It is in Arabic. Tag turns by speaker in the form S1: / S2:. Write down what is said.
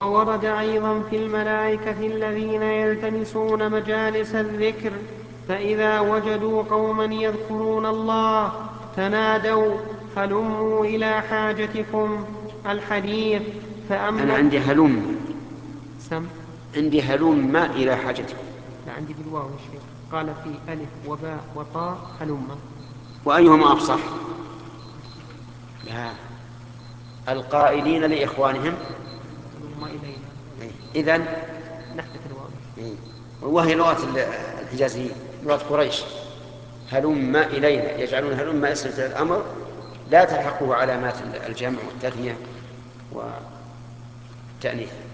S1: وورد أيضا في الملائكة الذين يلتمسون مجالس الذكر فإذا وجدوا قوما يذكرون الله تنادوا هلموا إلى حاجتكم الحديث.
S2: أنا
S1: فأما
S2: عندي هلم.
S1: سم
S2: عندي هلم إلى حاجتكم.
S1: لا، عندي بالواو يا شيخ، قال في ألف وباء وطاء هلم.
S2: وأيهما أفصح؟ لا، القائلين لإخوانهم.
S1: هلم إلينا.
S2: إذن
S1: نحذف الواو.
S2: وهي لغة الحجازيين، لغة قريش. هلم إلينا، يجعلون هلم اسم الأمر لا تلحقه علامات الجمع والتثنية والتأنيث.